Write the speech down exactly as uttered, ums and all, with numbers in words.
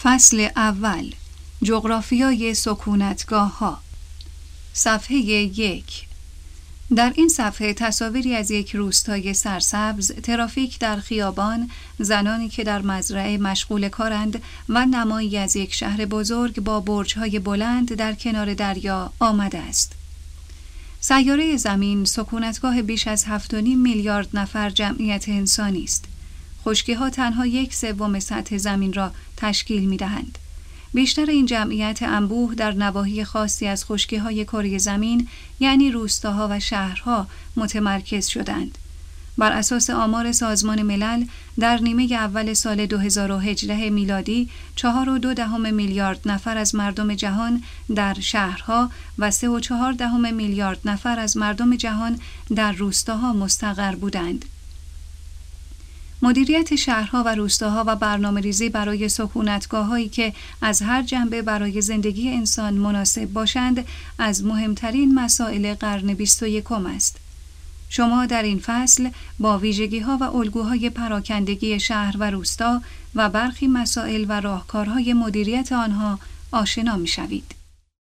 فصل اول، جغرافیای سکونتگاه ها. صفحه یک. در این صفحه تصاویری از یک روستای سرسبز، ترافیک در خیابان، زنانی که در مزرعه مشغول کارند و نمایی از یک شهر بزرگ با برج‌های بلند در کنار دریا آمده است. سیاره زمین سکونتگاه بیش از هفت و نیم میلیارد نفر جمعیت انسانی است. خشکی‌ها تنها یک سوم سطح زمین را تشکیل می‌دهند. بیشتر این جمعیت انبوه در نواحی خاصی از خشکی‌های کره زمین، یعنی روستاها و شهرها، متمرکز شدند. بر اساس آمار سازمان ملل، در نیمه اول سال دو هزار و هجده میلادی، چهار و دو دهم میلیارد نفر از مردم جهان در شهرها و سه و چهار دهم میلیارد نفر از مردم جهان در روستاها مستقر بودند. مدیریت شهرها و روستاها و برنامه‌ریزی برای سکونتگاه‌هایی که از هر جنبه برای زندگی انسان مناسب باشند، از مهمترین مسائل قرن بیست و یکم است. شما در این فصل با ویژگی‌ها و الگوهای پراکندگی شهر و روستا و برخی مسائل و راهکارهای مدیریت آنها آشنا می‌شوید.